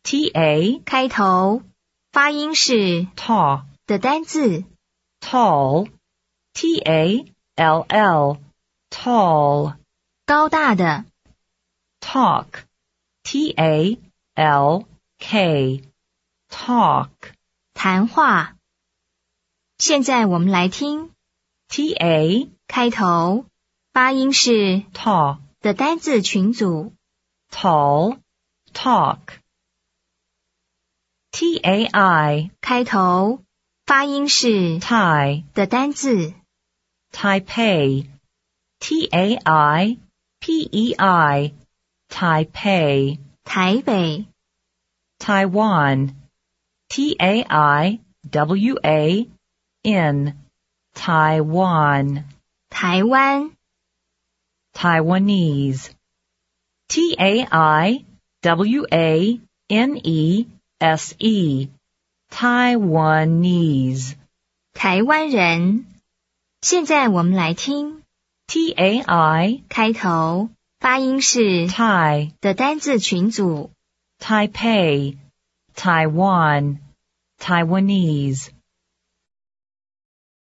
ta 开头，发音是 ta 的单字。 tall tall tall 高大的， talk talk talk 谈话。现在我们来听 ta 开头，发音是 ta 的单字群组。 tall talk tai 开头，发音是 tie 的单字。 Taipei taipei Taipei 台北， Taiwan taiwan Taiwan 台湾， Taiwanese taiwanese Taiwanese 台湾人。现在我们来听 tai 开头，发音是 Tai 的单字群组。 Taipei Taiwan Taiwanese